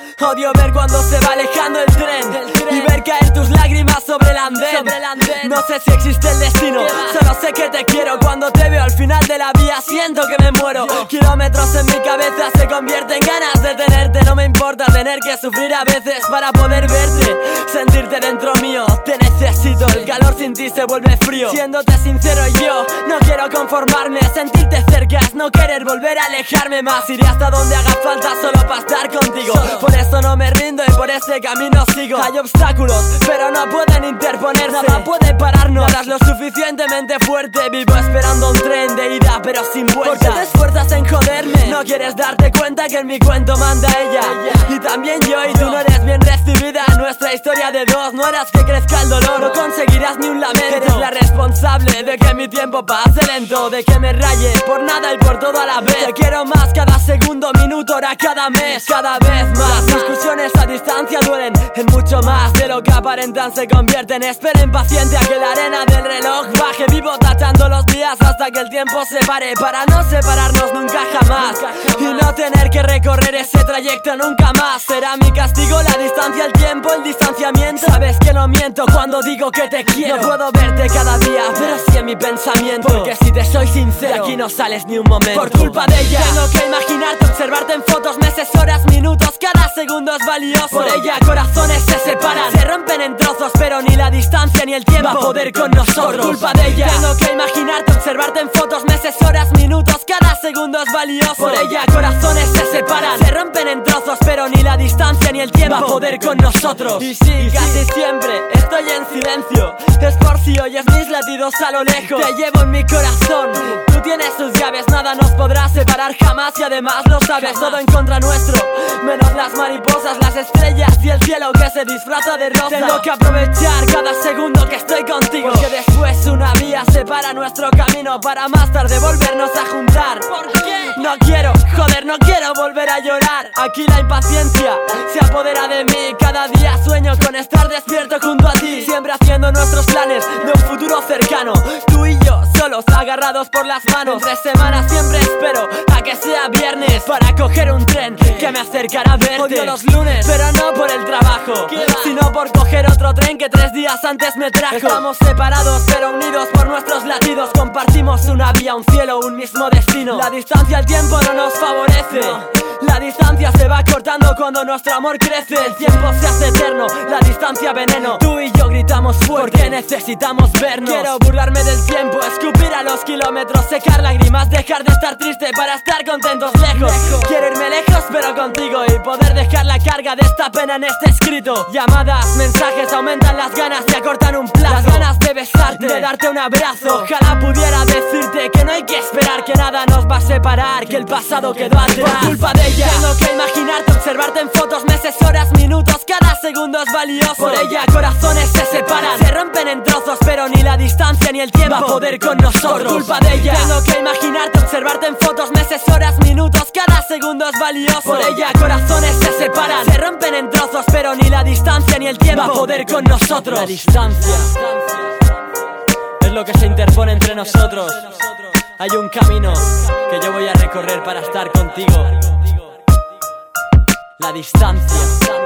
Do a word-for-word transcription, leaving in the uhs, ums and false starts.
Odio ver cuando se va alejando el tren, el tren. Y ver caer tus lágrimas sobre el andén, sobre el andén. No sé si existe el destino, solo sé que te quiero. Cuando te veo al final de la vía siento que me muero. Yo. Kilómetros en mi cabeza se convierten en ganas de tenerte. No me importa tener que sufrir a veces para poder verte, sentirte dentro mío. Te necesito, el calor sin ti se vuelve frío. Siéndote sincero, yo no quiero conformarme. Sentirte cerca es no querer volver a alejarme más. Iré hasta donde haga falta solo para estar contigo. Por eso no me rindo y por ese camino sigo. Hay obstáculos, pero no pueden interponerse. Nada puede pararnos, nada es lo suficientemente fuerte. Vivo esperando un tren de ida pero sin vuelta. ¿Por qué te esfuerzas en joderme? No quieres darte cuenta que en mi cuento manda ella, y también yo, y tú no eres bien recibida en nuestra historia de dos. No harás que crezca el dolor, no conseguirás ni un lamento. Eres la responsable de que mi tiempo pase lento, de que me raye por nada y por todo a la vez. Te quiero más cada segundo, minuto, hora, cada mes, cada vez más. Las discusiones a distancia duelen en mucho más de lo que aparentan, se convierten. Esperen paciente a que la arena del reloj baje. Vivo tachando los días hasta que el tiempo se pare, para no separarnos nunca jamás, y no tener que recorrer ese trayecto nunca más. Será mi castigo la distancia, el tiempo, el distanciamiento. Sabes que no miento cuando digo que te quiero. No puedo verte cada día, pero sí en mi pensamiento. Porque si te soy sincero, de aquí no sales ni un momento. Por culpa de ella tengo que imaginarte, observarte en fotos, meses, horas, minutos. Cada segundo es valioso. Por ella corazones se separan, se rompen en trozos, pero ni la distancia ni el tiempo va a poder con nosotros. Por culpa de ella tengo que imaginarte, observarte en fotos, meses, horas, minutos. Cada segundo es valioso. Por ella corazones se separan, se rompen en trozos, pero ni la distancia ni el tiempo va a poder con nosotros. Y sí, y casi sí. Siempre estoy en silencio, es por si oyes mis latidos a lo lejos. Te llevo en mi corazón, tú tienes sus llaves, nada nos podrá separar jamás. Y además lo sabes, todo en contra nuestro, menos las mariposas, las estrellas y el cielo que se disfraza de rosa. Tengo que aprovechar cada segundo que estoy contigo, porque después una vía separa nuestro camino, para más tarde volvernos a juntar. ¿Por qué? No quiero, joder, no quiero volver a llorar. Aquí la impaciencia se apodera de mí. Cada día sueño con estar despierto junto a ti, siempre haciendo nuestros planes de un futuro cercano. Tú y yo solos, agarrados por las manos. Entre semanas siempre espero a que sea viernes para coger un tren que me acercará a verte. Odio los lunes, pero no por el trabajo, sino por coger otro tren que tres días antes me trajo. Estamos separados pero unidos por nuestros latidos. Compartimos una vía, un cielo, un mismo destino. La distancia, el tiempo no nos favorece, no. La distancia se va cortando cuando nuestro amor crece. El tiempo se hace eterno, la distancia veneno. Tú y yo gritamos fuerte porque necesitamos vernos. Quiero burlarme del tiempo, escupir a los kilómetros, secar lágrimas, dejar de estar triste para estar contentos lejos. lejos. Quiero irme lejos pero contigo, y poder dejar la carga de esta pena en este escrito. Llamadas, mensajes aumentan las ganas y acortan un plazo. Las ganas de besarte, de darte un abrazo. Ojalá pudiera decirte que no hay que esperar, que nada nos va a separar, que el pasado quedó atrás. Por culpa de ella tengo que imaginarte, observarte en fotos, meses, horas, minutos. Cada segundo es valioso. Por ella corazones se separan, se rompen en trozos, pero ni la distancia ni el tiempo va a poder con nosotros. Por culpa de ella tengo que imaginarte, observarte en fotos, meses, horas, minutos. Cada segundo es valioso. Por ella corazones se separan, se rompen en trozos, pero ni la distancia ni el tiempo va a poder con nosotros. La distancia es lo que se interpone entre nosotros. Hay un camino que yo voy a recorrer para estar contigo. La distancia.